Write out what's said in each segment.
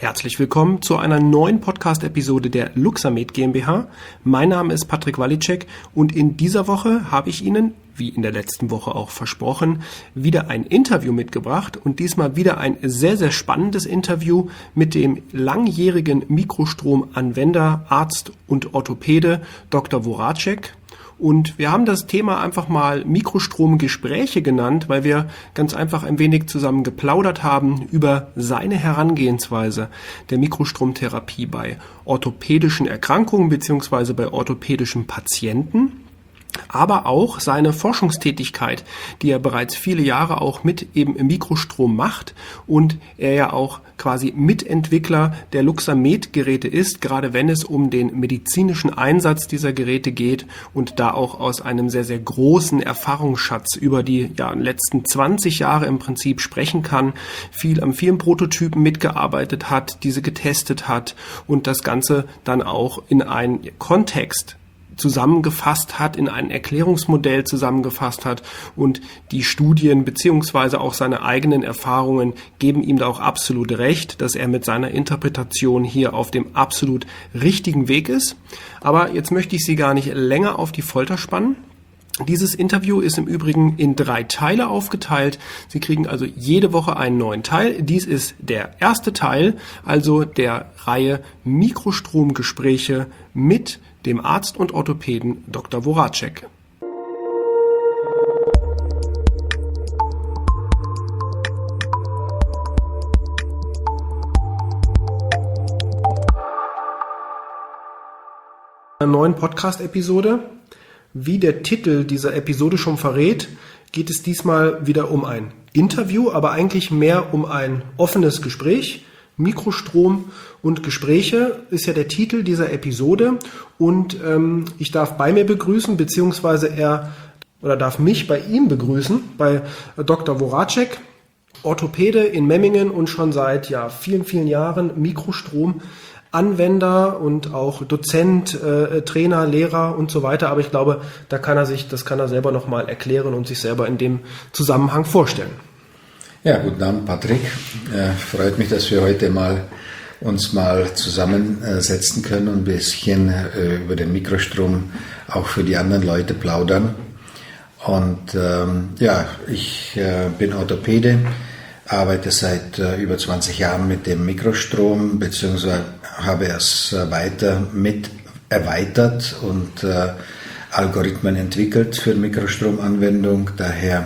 Herzlich willkommen zu einer neuen Podcast-Episode der Luxamed GmbH. Mein Name ist Patrick Walicek und in dieser Woche habe ich Ihnen, wie in der letzten Woche auch versprochen, wieder ein Interview mitgebracht und diesmal wieder ein sehr, sehr spannendes Interview mit dem langjährigen Mikrostromanwender, Arzt und Orthopäde Dr. Voracek. Und wir haben das Thema einfach mal Mikrostromgespräche genannt, weil wir ganz einfach ein wenig zusammen geplaudert haben über seine Herangehensweise der Mikrostromtherapie bei orthopädischen Erkrankungen bzw. bei orthopädischen Patienten. Aber auch seine Forschungstätigkeit, die er bereits viele Jahre auch mit eben im Mikrostrom macht und er ja auch quasi Mitentwickler der Luxamed-Geräte ist, gerade wenn es um den medizinischen Einsatz dieser Geräte geht und da auch aus einem sehr, sehr großen Erfahrungsschatz über die letzten 20 Jahre im Prinzip sprechen kann, an vielen Prototypen mitgearbeitet hat, diese getestet hat und das Ganze dann auch in einen Kontext zusammengefasst hat, in ein Erklärungsmodell zusammengefasst hat und die Studien beziehungsweise auch seine eigenen Erfahrungen geben ihm da auch absolut recht, dass er mit seiner Interpretation hier auf dem absolut richtigen Weg ist. Aber jetzt möchte ich Sie gar nicht länger auf die Folter spannen. Dieses Interview ist im Übrigen in 3 Teile aufgeteilt. Sie kriegen also jede Woche einen neuen Teil. Dies ist der erste Teil, also der Reihe Mikrostromgespräche mit dem Arzt und Orthopäden Dr. Voracek. In einer neuen Podcast-Episode. Wie der Titel dieser Episode schon verrät, geht es diesmal wieder um ein Interview, aber eigentlich mehr um ein offenes Gespräch. Mikrostrom und Gespräche ist ja der Titel dieser Episode und ich darf bei mir begrüßen, beziehungsweise darf mich bei ihm begrüßen, bei Dr. Voracek, Orthopäde in Memmingen und schon seit vielen, vielen Jahren Mikrostromanwender und auch Dozent, Trainer, Lehrer und so weiter. Aber ich glaube, das kann er selber nochmal erklären und sich selber in dem Zusammenhang vorstellen. Ja, guten Abend, Patrick. Freut mich, dass wir heute uns mal zusammensetzen können und ein bisschen über den Mikrostrom auch für die anderen Leute plaudern. Und ich bin Orthopäde, arbeite seit über 20 Jahren mit dem Mikrostrom, beziehungsweise habe es weiter mit erweitert und Algorithmen entwickelt für Mikrostromanwendung. Daher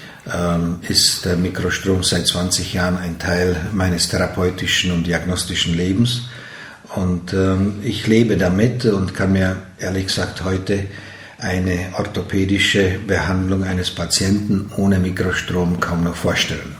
ist der Mikrostrom seit 20 Jahren ein Teil meines therapeutischen und diagnostischen Lebens. Und ich lebe damit und kann mir ehrlich gesagt heute eine orthopädische Behandlung eines Patienten ohne Mikrostrom kaum noch vorstellen.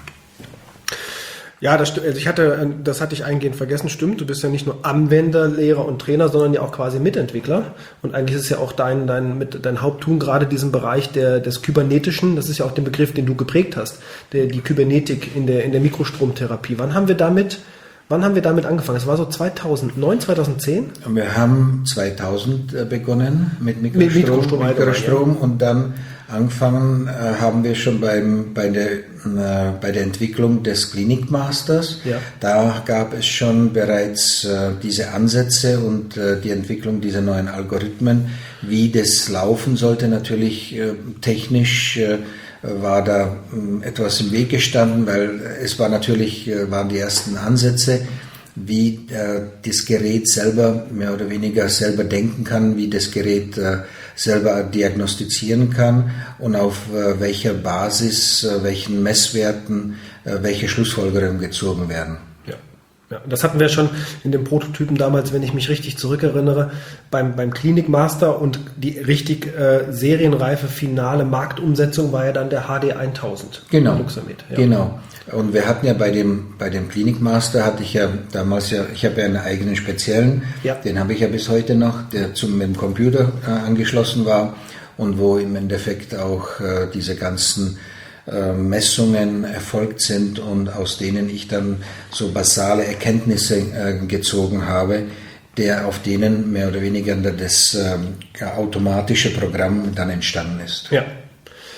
Ja, das stimmt. Also das hatte ich eingehend vergessen. Stimmt, du bist ja nicht nur Anwender, Lehrer und Trainer, sondern ja auch quasi Mitentwickler. Und eigentlich ist es ja auch dein Haupttun gerade diesen Bereich des Kybernetischen. Das ist ja auch der Begriff, den du geprägt hast, die Kybernetik in der Mikrostromtherapie. Wann haben wir damit angefangen? Das war so 2009, 2010? Wir haben 2000 begonnen mit Mikrostrom und dann angefangen haben wir schon bei der Entwicklung des Klinikmasters. Ja. Da gab es schon bereits diese Ansätze und die Entwicklung dieser neuen Algorithmen. Wie das laufen sollte, natürlich technisch war da etwas im Weg gestanden, weil es waren die ersten Ansätze, wie das Gerät selber mehr oder weniger selber denken kann, wie das Gerät selber diagnostizieren kann und auf welcher Basis, welchen Messwerten, welche Schlussfolgerungen gezogen werden. Ja, das hatten wir schon in den Prototypen damals, wenn ich mich richtig zurückerinnere, beim Klinikmaster und die richtig serienreife finale Marktumsetzung war ja dann der HD 1000. Genau, genau. Und wir hatten ja bei dem Klinikmaster hatte ich ja damals ich habe ja einen eigenen speziellen, den habe ich ja bis heute noch, der mit dem Computer angeschlossen war und wo im Endeffekt auch diese ganzen Messungen erfolgt sind und aus denen ich dann so basale Erkenntnisse gezogen habe, auf denen mehr oder weniger das automatische Programm dann entstanden ist. Ja.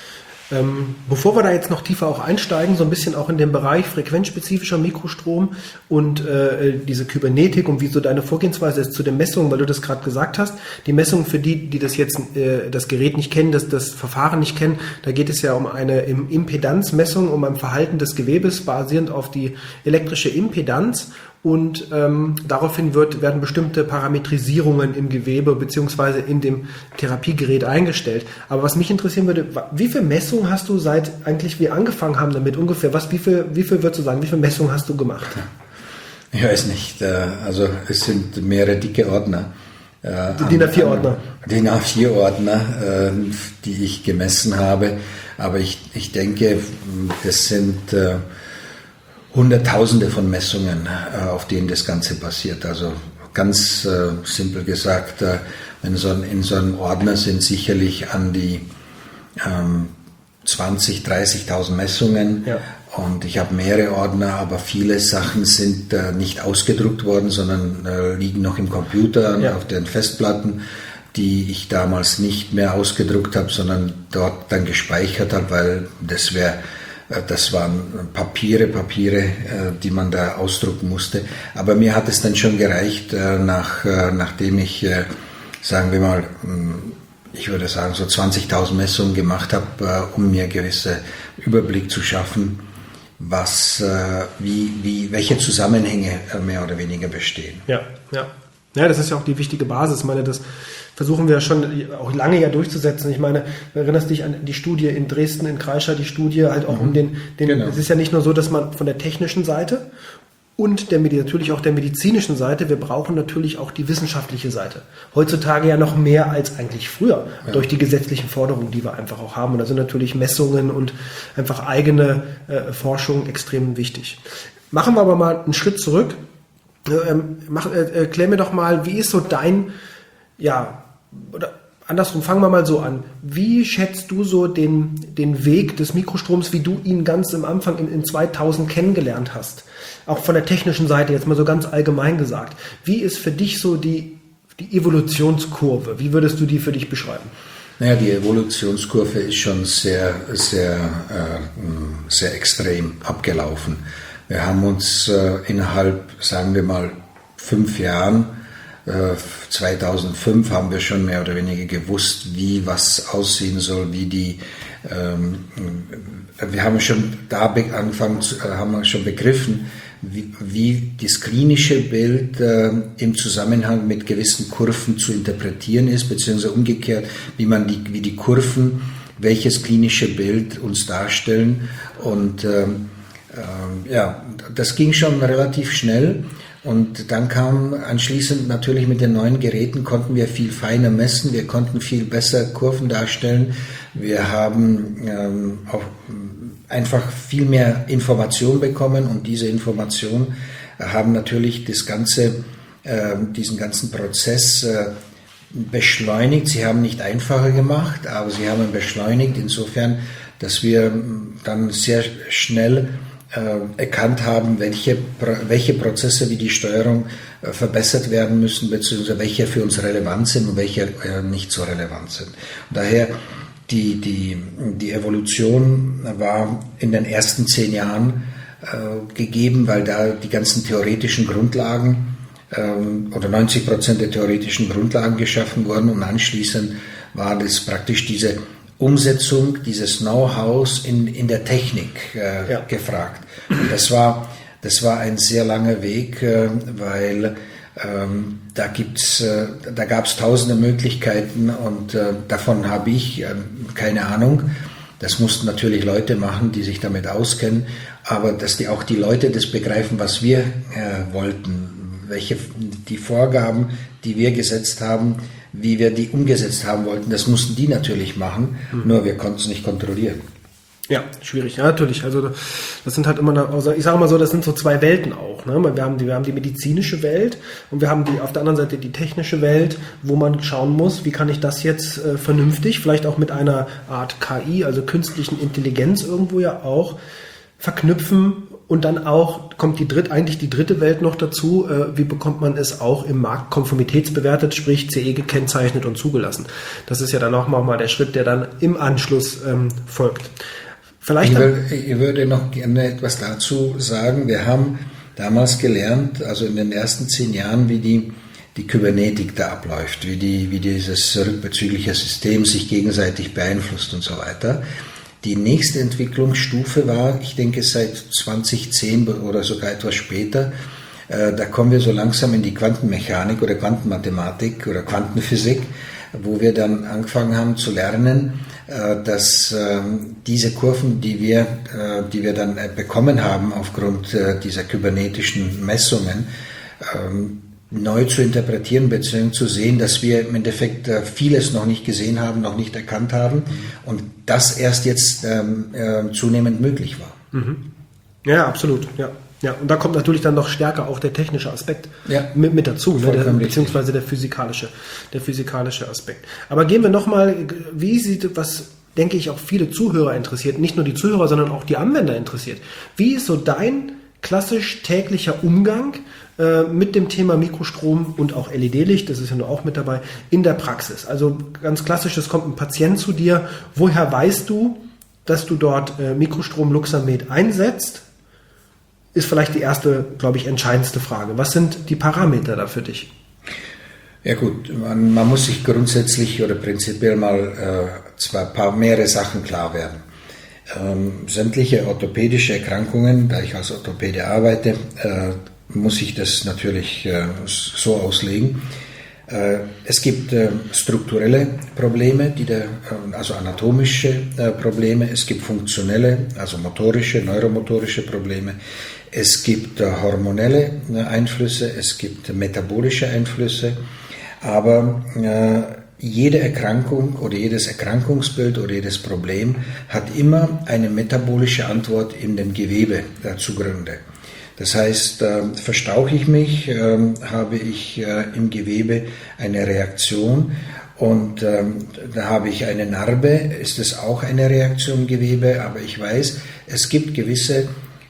Bevor wir da jetzt noch tiefer auch einsteigen, so ein bisschen auch in den Bereich frequenzspezifischer Mikrostrom und diese Kybernetik und wie so deine Vorgehensweise ist zu den Messungen, weil du das gerade gesagt hast. Die Messungen für die das jetzt das Gerät nicht kennen, das Verfahren nicht kennen, da geht es ja um eine Impedanzmessung, um ein Verhalten des Gewebes basierend auf die elektrische Impedanz. Und daraufhin werden bestimmte Parametrisierungen im Gewebe beziehungsweise in dem Therapiegerät eingestellt. Aber was mich interessieren würde, wie viele Messungen hast du seit eigentlich wir angefangen haben damit ungefähr? Wie viel würdest du sagen, wie viele Messungen hast du gemacht? Ich weiß nicht. Also es sind mehrere dicke Ordner. Die DIN A4-Ordner. DIN A4-Ordner, die ich gemessen habe. Aber ich denke, es sind Hunderttausende von Messungen, auf denen das Ganze basiert. Also ganz simpel gesagt, in so einem Ordner sind sicherlich an die 20.000, 30.000 Messungen. Ja. Und ich habe mehrere Ordner, aber viele Sachen sind nicht ausgedruckt worden, sondern liegen noch im Computer, ja, auf den Festplatten, die ich damals nicht mehr ausgedruckt habe, sondern dort dann gespeichert habe, weil das waren Papiere, die man da ausdrucken musste. Aber mir hat es dann schon gereicht, nachdem ich, sagen wir mal, ich würde sagen, so 20.000 Messungen gemacht habe, um mir gewisse Überblick zu schaffen, welche Zusammenhänge mehr oder weniger bestehen. Ja, das ist ja auch die wichtige Basis. Ich meine, das versuchen wir schon auch lange ja durchzusetzen. Ich meine, du erinnerst dich an die Studie in Dresden, in Kreischer, die Studie halt auch um den genau. Es ist ja nicht nur so, dass man von der technischen Seite und natürlich auch der medizinischen Seite, wir brauchen natürlich auch die wissenschaftliche Seite. Heutzutage ja noch mehr als eigentlich früher, durch die gesetzlichen Forderungen, die wir einfach auch haben. Und da sind natürlich Messungen und einfach eigene Forschung extrem wichtig. Machen wir aber mal einen Schritt zurück. Erklär mir doch mal, wie ist so oder andersrum, fangen wir mal so an. Wie schätzt du so den Weg des Mikrostroms, wie du ihn ganz am Anfang in 2000 kennengelernt hast? Auch von der technischen Seite, jetzt mal so ganz allgemein gesagt. Wie ist für dich so die Evolutionskurve? Wie würdest du die für dich beschreiben? Naja, die Evolutionskurve ist schon sehr, sehr, sehr extrem abgelaufen. Wir haben uns innerhalb, sagen wir mal, 5 Jahren, 2005 haben wir schon mehr oder weniger gewusst, wie was aussehen soll, wir haben schon haben schon begriffen, wie das klinische Bild im Zusammenhang mit gewissen Kurven zu interpretieren ist, beziehungsweise umgekehrt, wie die Kurven welches klinische Bild uns darstellen. Und das ging schon relativ schnell. Und dann kam anschließend natürlich mit den neuen Geräten, konnten wir viel feiner messen, wir konnten viel besser Kurven darstellen. Wir haben auch einfach viel mehr Information bekommen und diese Information haben natürlich diesen ganzen Prozess beschleunigt. Sie haben nicht einfacher gemacht, aber sie haben beschleunigt insofern, dass wir dann sehr schnell erkannt haben, welche Prozesse wie die Steuerung verbessert werden müssen, beziehungsweise welche für uns relevant sind und welche nicht so relevant sind. Und daher die Evolution war in den ersten 10 Jahren gegeben, weil da die ganzen theoretischen Grundlagen oder 90% der theoretischen Grundlagen geschaffen wurden und anschließend war das praktisch diese Umsetzung dieses Know-hows in der Technik gefragt. Und das war ein sehr langer Weg, weil da gab es tausende Möglichkeiten und davon habe ich keine Ahnung. Das mussten natürlich Leute machen, die sich damit auskennen, aber dass auch die Leute das begreifen, was wir wollten, die Vorgaben, die wir gesetzt haben, wie wir die umgesetzt haben wollten, das mussten die natürlich machen, nur wir konnten es nicht kontrollieren. Ja, schwierig, ja, natürlich. Also das sind halt immer, also ich sage mal so, das sind so 2 Welten auch. Ne? Wir haben die medizinische Welt und wir haben auf der anderen Seite die technische Welt, wo man schauen muss, wie kann ich das jetzt vernünftig, vielleicht auch mit einer Art KI, also künstlichen Intelligenz irgendwo ja auch verknüpfen Und dann auch kommt eigentlich die dritte Welt noch dazu. Wie bekommt man es auch im Markt konformitätsbewertet, sprich CE gekennzeichnet und zugelassen? Das ist ja dann auch mal der Schritt, der dann im Anschluss folgt. Ich würde noch gerne etwas dazu sagen. Wir haben damals gelernt, also in den ersten 10 Jahren, wie die Kybernetik da abläuft, wie dieses rückbezügliche System sich gegenseitig beeinflusst und so weiter. Die nächste Entwicklungsstufe war, ich denke seit 2010 oder sogar etwas später, da kommen wir so langsam in die Quantenmechanik oder Quantenmathematik oder Quantenphysik, wo wir dann angefangen haben zu lernen, dass diese Kurven, die wir dann bekommen haben aufgrund dieser kybernetischen Messungen, neu zu interpretieren bzw. zu sehen, dass wir im Endeffekt vieles noch nicht gesehen haben, noch nicht erkannt haben und das erst jetzt zunehmend möglich war. Mhm. Ja, absolut. Ja, und da kommt natürlich dann noch stärker auch der technische Aspekt mit dazu, ne? Beziehungsweise der physikalische Aspekt. Aber gehen wir nochmal, was denke ich auch viele Zuhörer interessiert, nicht nur die Zuhörer, sondern auch die Anwender interessiert. Wie ist so dein klassisch täglicher Umgang mit dem Thema Mikrostrom und auch LED-Licht, das ist ja nur auch mit dabei, in der Praxis? Also ganz klassisch, es kommt ein Patient zu dir, woher weißt du, dass du dort Mikrostrom Luxamed einsetzt? Ist vielleicht die erste, glaube ich, entscheidendste Frage. Was sind die Parameter da für dich? Ja gut, man muss sich grundsätzlich oder prinzipiell mal mehrere Sachen klar werden. Sämtliche orthopädische Erkrankungen, da ich als Orthopäde arbeite, muss ich das natürlich so auslegen. Es gibt strukturelle Probleme, also anatomische Probleme, es gibt funktionelle, also motorische, neuromotorische Probleme, es gibt hormonelle Einflüsse, es gibt metabolische Einflüsse, aber jede Erkrankung oder jedes Erkrankungsbild oder jedes Problem hat immer eine metabolische Antwort in dem Gewebe zugrunde. Das heißt, verstauche ich mich, habe ich im Gewebe eine Reaktion und da habe ich eine Narbe, ist es auch eine Reaktion im Gewebe, aber ich weiß, es gibt gewisse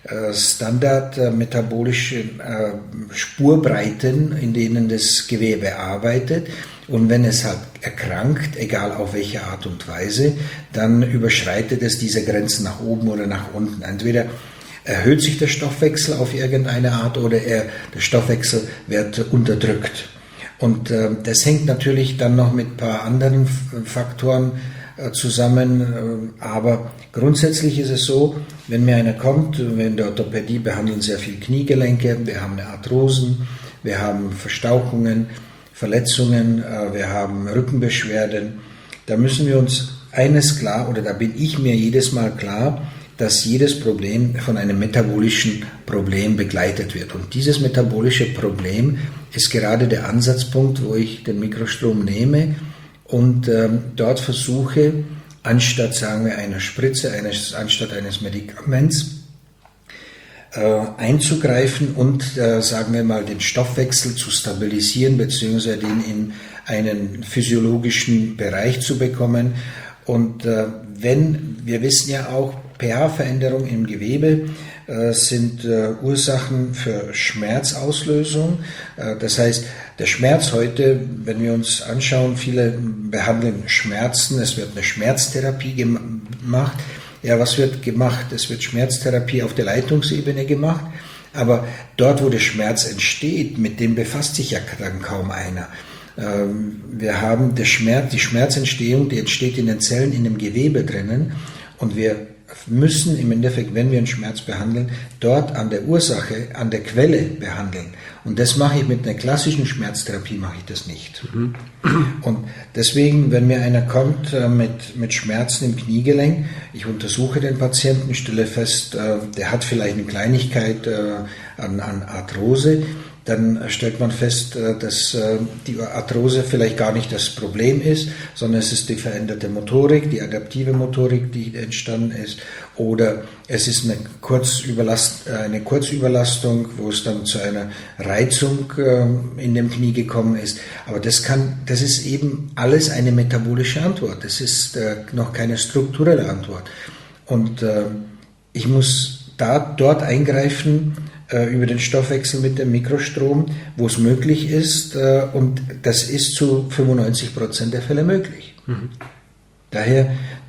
standardmetabolische Spurbreiten, in denen das Gewebe arbeitet. Und wenn es halt erkrankt, egal auf welche Art und Weise, dann überschreitet es diese Grenzen nach oben oder nach unten. Entweder erhöht sich der Stoffwechsel auf irgendeine Art oder der Stoffwechsel wird unterdrückt. Und das hängt natürlich dann noch mit ein paar anderen Faktoren zusammen, aber grundsätzlich ist es so, wenn mir einer kommt, wir in der Orthopädie behandeln sehr viel Kniegelenke, wir haben Arthrosen, wir haben Verstauchungen, Verletzungen, wir haben Rückenbeschwerden, da müssen wir uns eines klar, oder da bin ich mir jedes Mal klar, dass jedes Problem von einem metabolischen Problem begleitet wird. Und dieses metabolische Problem ist gerade der Ansatzpunkt, wo ich den Mikrostrom nehme und dort versuche, anstatt, sagen wir, einer Spritze, anstatt eines Medikaments, einzugreifen und, sagen wir mal, den Stoffwechsel zu stabilisieren, beziehungsweise den in einen physiologischen Bereich zu bekommen. Und wir wissen ja auch, pH-Veränderungen im Gewebe sind Ursachen für Schmerzauslösung. Das heißt, der Schmerz heute, wenn wir uns anschauen, viele behandeln Schmerzen, es wird eine Schmerztherapie gemacht. Ja, was wird gemacht? Es wird Schmerztherapie auf der Leitungsebene gemacht, aber dort, wo der Schmerz entsteht, mit dem befasst sich ja dann kaum einer. Wir haben die Schmerzentstehung, die entsteht in den Zellen, in dem Gewebe drinnen, und wir müssen im Endeffekt, wenn wir einen Schmerz behandeln, dort an der Ursache, an der Quelle behandeln. Und das mache ich mit einer klassischen Schmerztherapie, mache ich das nicht. Mhm. Und deswegen, wenn mir einer kommt mit Schmerzen im Kniegelenk, ich untersuche den Patienten, stelle fest, der hat vielleicht eine Kleinigkeit an Arthrose, dann stellt man fest, dass die Arthrose vielleicht gar nicht das Problem ist, sondern es ist die veränderte Motorik, die adaptive Motorik, die entstanden ist, oder es ist eine Kurzüberlastung, wo es dann zu einer Reizung in dem Knie gekommen ist. Aber das ist eben alles eine metabolische Antwort. Das ist noch keine strukturelle Antwort. Und ich muss dort eingreifen über den Stoffwechsel mit dem Mikrostrom, wo es möglich ist, und das ist zu 95% der Fälle möglich. Mhm. Daher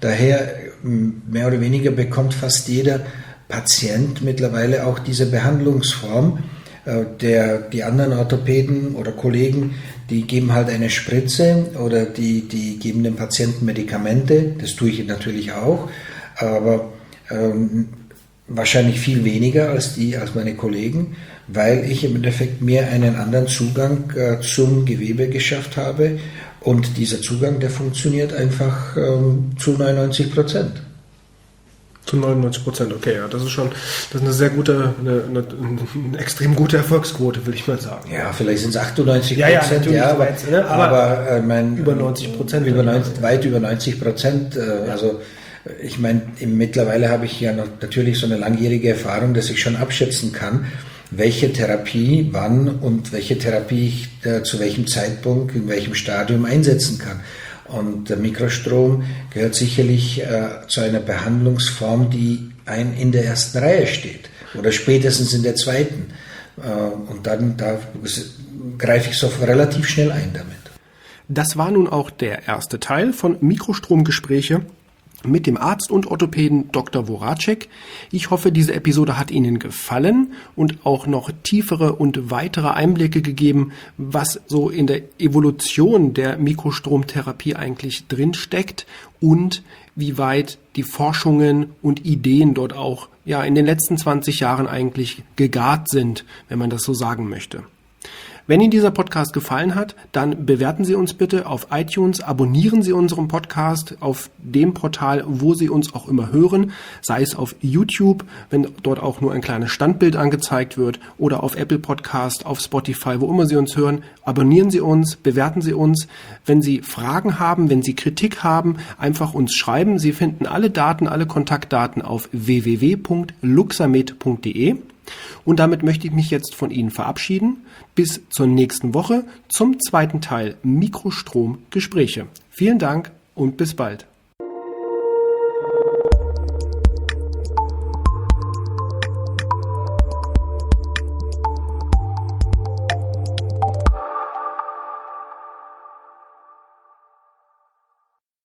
mehr oder weniger bekommt fast jeder Patient mittlerweile auch diese Behandlungsform. Die anderen Orthopäden oder Kollegen, die geben halt eine Spritze oder die geben dem Patienten Medikamente, das tue ich natürlich auch, aber wahrscheinlich viel weniger als meine Kollegen, weil ich im Endeffekt mir einen anderen Zugang zum Gewebe geschafft habe, und dieser Zugang, der funktioniert einfach zu 99%. Zu 99%, okay, ja, das ist eine sehr gute, eine extrem gute Erfolgsquote, würde ich mal sagen. Ja, vielleicht sind es 98%, aber über 90%. Weit über 90%. Also ich meine, mittlerweile habe ich ja natürlich so eine langjährige Erfahrung, dass ich schon abschätzen kann, welche Therapie wann und welche Therapie ich zu welchem Zeitpunkt, in welchem Stadium einsetzen kann. Und der Mikrostrom gehört sicherlich zu einer Behandlungsform, die in der ersten Reihe steht oder spätestens in der zweiten. Und dann da greife ich so relativ schnell ein damit. Das war nun auch der erste Teil von Mikrostromgespräche mit dem Arzt und Orthopäden Dr. Woracek. Ich hoffe, diese Episode hat Ihnen gefallen und auch noch tiefere und weitere Einblicke gegeben, was so in der Evolution der Mikrostromtherapie eigentlich drinsteckt und wie weit die Forschungen und Ideen dort auch in den letzten 20 Jahren eigentlich gegart sind, wenn man das so sagen möchte. Wenn Ihnen dieser Podcast gefallen hat, dann bewerten Sie uns bitte auf iTunes, abonnieren Sie unseren Podcast auf dem Portal, wo Sie uns auch immer hören, sei es auf YouTube, wenn dort auch nur ein kleines Standbild angezeigt wird, oder auf Apple Podcast, auf Spotify, wo immer Sie uns hören. Abonnieren Sie uns, bewerten Sie uns. Wenn Sie Fragen haben, wenn Sie Kritik haben, einfach uns schreiben. Sie finden alle Daten, alle Kontaktdaten auf www.luxamed.de. Und damit möchte ich mich jetzt von Ihnen verabschieden. Bis zur nächsten Woche zum zweiten Teil Mikrostromgespräche. Vielen Dank und bis bald.